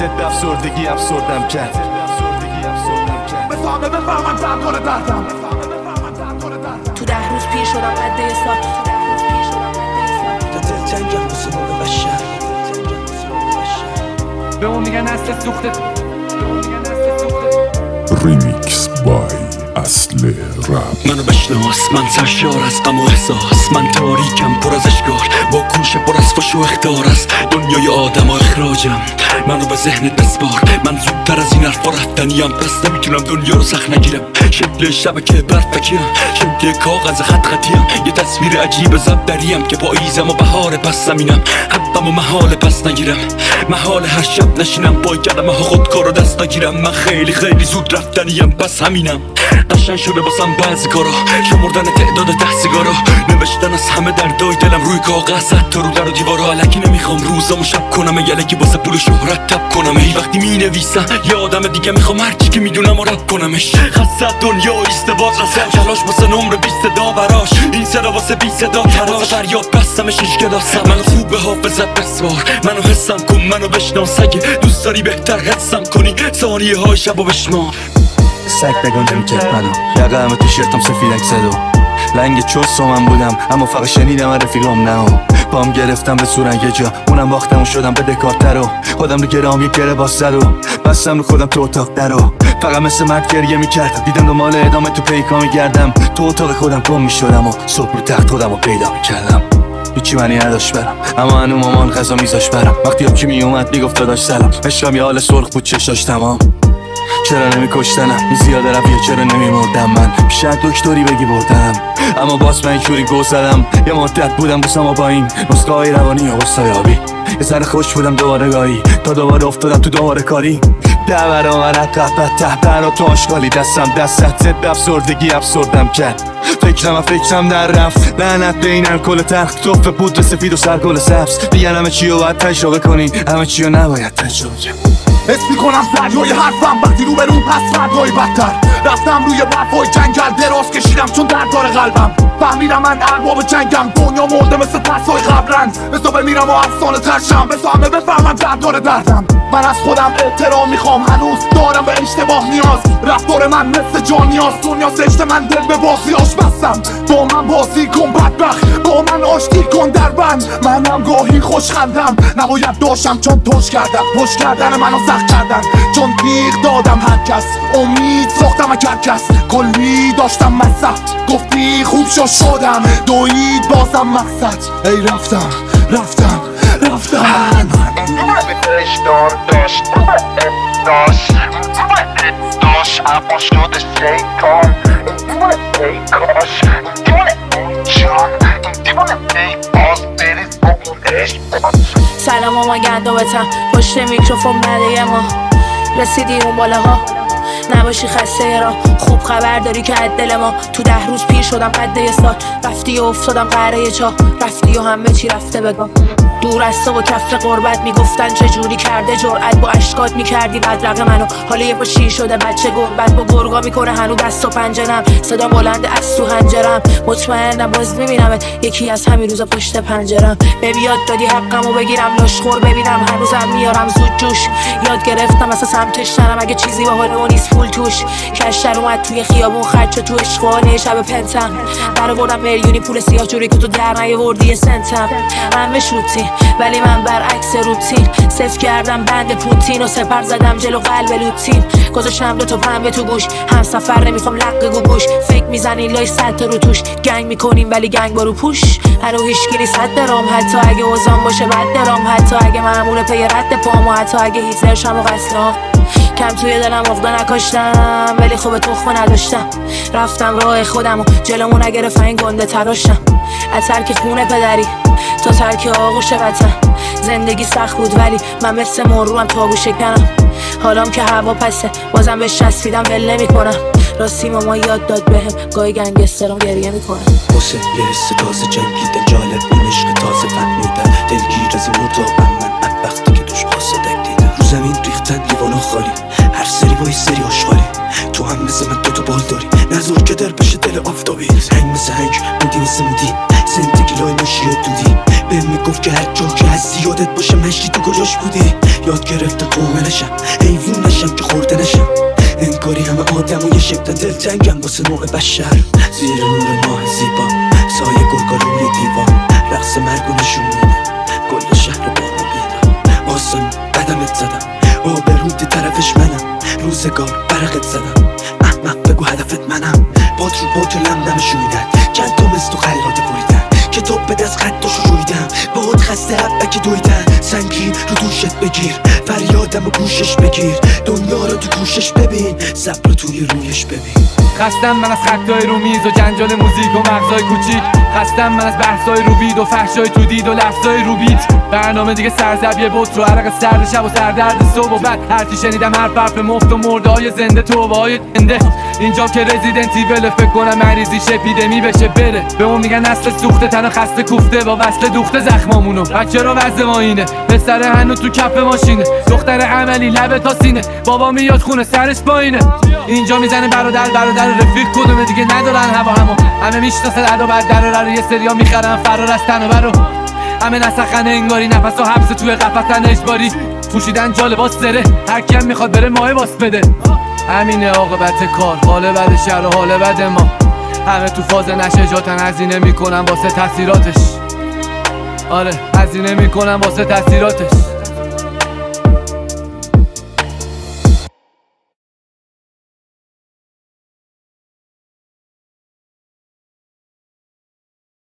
ضد افسردگی افسردم کرد. بفهمم دردار دردم. تو 10 روز پیر شدم قد یه سال. دل جنگم واسه نور بشر. به اون میگن نسل سوخته. ریمیکس بای اصل رپ. منو بشناس، من سرشار از غم و احساس، من تاریکم پر از اشکار، با کوشه پر از فش و اخطار است دنیای آدم و اخراجم. منو به ذهنت بسپار، من زودتر از این حرفا رفتنیم، پس نمیتونم دنیا رو سخت نگیرم. شکل شبکه برف بکیم، شکل کاغذ خط خطیم، یه تصویر عجیب زبدریم که پاییزم و بهار پس زمینم. حبم و محال پس نگیرم، محال هر شب نشینم پای کلمه ها خودکار و دست نگیرم. من خیلی زود رفتنیم، پس همینم. قشنگ شده باسم بعضی کارا، شمردن تعداد 10 سیگارا، نوشتن از همه دردای دلم روی کاغذ، حتی رو در و دیوارا. الکی نمیخوام روزامو شب کنم، یلکی واسه پول و شهرت تب کنم. ای وقتی مینویسم یه آدم دیگه میخوام هرچی که میدونم و رب کنمش. خاصت دنیا ایستباز رسم، کلاش واسه نمره 20 صدا براش، این صدا واسه 20 صدا تراش. فریاد بستمش هیچ کلاسم، منو خوب به حافظت بسوار، منو حسم کن، منو بشناس. اگه دوست داری بهتر حسم کنی، ثانیه های شبو بشمار. سگ بگان نمیکرد منو، یقه همه تیشرتم سفیدک زد و لنگ چوست و من بودم، اما فقط شنیدم رفیقام نه و پام گرفتم به صورن یه جا، اونم باختم و شدم به دکارتر و خودم رو گرام یک گره باز زد و بستم رو خودم تو اتاق در و فقط مثل مرد گریه میکردم. دیدم دنبال ادامه تو پیکا میگردم، تو اتاق خودم گم میشدم و صبح رو تخت خودم رو پیدا میکردم. هیچی منی نداشت برم، اما هنو مامان غذا میذاش برم. وقتی یکی میومد میگفت داداش سلام، عشقم یه حال سرخ بود چشاش تمام. چرا نمیکشتنم این زیاده رفیه، چرا نمیمردم من، شاید دکتری بگی بردم، اما باز من اینجوری گو زدم. یه مدت بودم بوسم با این نسخه های روانی و غصایابی، یه سر خوش بودم دوباره گاهی تا دوباره افتادم تو دوباره کاری. ده برابر عقب ته برا تو آشغالی، دستت ضد افسردگی افسردم کرد. فکرم در رفت، لعنت به این الکل تلخ، توف پودر سفید و سرگل سبز. دیگه همه چی رو باید تجربه کنی، همه چی رو نباید تجربه کنی. حس میکنم دریای حرفم وقتی رو به رو پس فردای بدتر. رفتم روی برفای جنگل دراز کشیدم چون درد داره قلبم. فهمیدم من ارباب جنگم، دنیا مرده مثل پسای قبرن. بسا بمیرم و افسانه ترشم، بسا همه بفهمم درد داره دردم. من از خودم احترام میخوام، هنوز دارم به اشتباه نیاز. رفتار من مثل جانیاز، دنیا سشت من دل به بازیاش بستم. با من بازی کن بدبخت، با من آشتی کن در بند. منم گاهی خوشخندم، نباید داشتم چون توش کردم. پشت کردن منو سخت کردن، چون تیغ دادم هر کس. امید ساختم هر کس، کلی داشتم مصرف. گفتی خوب شدم، دوید بازم مقصد. ای رفتم اما شده شیطان. دیوانه ای کاش، دیوانه ای جان، دیوانه ای باز بریز با اون عشق. سلام ماما گندابتم، پشت میکروفون بعد ما رسیدی اون بالاها. نباشی خسته را، خوب خبر داری که از دل ما. تو 10 روز پیر شدم قد یه سال، رفتی و افتادم قهره چاه، رفتی و همه چی رفته بگم. دور از تو و کف قربت میگفتن چجوری کرده جرأت، با اشکات میکردی بدرق منو. حالا یه پا شیر شده بچه گربت، با گرگا میکنه هنو دست و پنجرم. صدا بلند از تو هنجرم، مطمئنم باز میبینمت یکی از همین روزا پشت پنجرم. به بیاد دادی حقمو بگیرم، لاشخور ببینم هنوزم میارم زود جوش. یاد گرفتم اصلا سمتش نرم، اگه چیزی با حال نیست پول توش. کشتر اومد توی خیابون خرچه تو عشقانه شب پنتم. در بردم میلیونی پول سیاه جوری که تو در نیاوردی یه سنتم. همه شوتی ولی من برعکس روتین، صفر کردم بند پوتین و سپر زدم جلو قلب لوتین. گذاشتم 2 تا پنبه تو گوش، هم سفر نمیخوام لقه گوش. فکر میزنی لای 100 تا رو توش، گنگ میکنیم ولی گنگ برو پوش. هنو هیچکی نیست حد درام، حتی اگه اوزان باشه بد درام. حتی اگه معمول پی رد پام، و حتی اگه هیتلر شم و قسلام. کم توی دلم عقده نکاشتم، ولی خوب تخمه نداشتم. رفتم راه خودم و جلومو نگرفت این گنده تراشتم. از ترک خونه پدری تا ترک آغوش وطن، زندگی سخت بود ولی من مثل مروم تابو شکنم. حالام که هوا پسه بازم بهش چسبیدم ول نمی‌کنم. راستی ماما یاد داد بهم گاهی گنگسترام گریه میکنم. واسه یه حس تازه جنگیدن، جالب این عشق تازه فهمیدن. دلگیر از این اتاقم من، بدبختی که توش قاصدک دیدم. رو زمین ریختن لیوانو خالی، هر سری با یه سری آشغالی. تو هم مثل من دوتا بال داری نظر که در بشه دل آفتابی هنگ مثل هنگ بودی مثل مودی زندگی لای ناشی و دودی به میگفت که هر جا که از زیادت باشه مشتی تو کجاش بودی یاد گرفته قومه نشم حیوون نشم که خورده نشم انگاری همه آدم و یه شکل دلتنگم واسه نوع بشر زیر نور ماه زیبا سایه گرگا روی دیوار رقص مرگ و نشون میده کل شهر با ما بیدم آسان قدمت زدم آبرود طرفش منم روزگار برقت زدم احمق بگو هدفت منم باد رو باد لمدم شویدن چند تا مثل تو خلاده بریدن کتاب به دست خطاشو رویدم باد خسته حبکی دویدن سنگی رو دوشت بگیر فریادم و گوشش بگیر دنیا رو تو گوشش ببین صبر رو توی رویش ببین خستم من از خطای رو میز و جنجال موزیک و مغزای کوچیک خستم من از بحثای رو وید و فحشای تو دید و لفظای رو بیت برنامه دیگه سرزبیه بوت رو عرق سرد شب و سردرد صبح و بعد هرچی شنیدم حرف مفت و مرده های زنده توبه های زنده اینجا که رزیدنتی وله فکر کنم مریضیش اپیدمی بشه بره به اون میگن نسل سوخته تنها خسته کوفته با وصل دوخته زخمامونو بچه رو وزه ما اینه پسر هنو تو کف ماشینه دختر عملی لبه تا سینه بابا میاد خونه سرش پایینه اینجا میزنه برادر رفیق کدومه دیگه ندارن هوا همه میشناسن ادا بعد در یه سریا میخرن فرار از تن و برو همه نسخن انگاری نفس و حبس توی قفصن اجباری پوشیدن جا لباس سره هر کیم میخواد بره ماه باس بده همینه عاقبت کار حال بد شهر و حال بد ما همه تو فاز نشجاتن هزینه میکنن واسه تاثیراتش آره هزینه میکنن واسه تاثیراتش